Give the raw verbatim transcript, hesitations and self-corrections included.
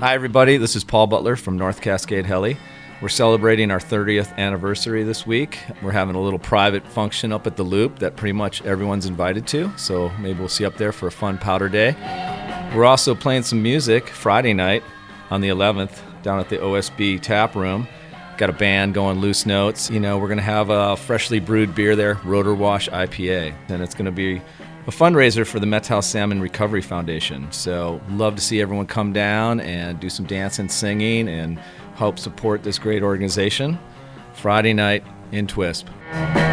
Hi, everybody. This is Paul Butler from North Cascade Heli. We're celebrating our thirtieth anniversary this week. We're having a little private function up at the Loop that pretty much everyone's invited to, so maybe we'll see you up there for a fun powder day. We're also playing some music Friday night on the eleventh down at the O S B Tap Room. Got a band going loose notes. You know, we're going to have a freshly brewed beer there, Rotor Wash I P A, and it's going to be a fundraiser for the Methouse Salmon Recovery Foundation. So love to see everyone come down and do some dancing, singing, and help support this great organization. Friday night in Twisp.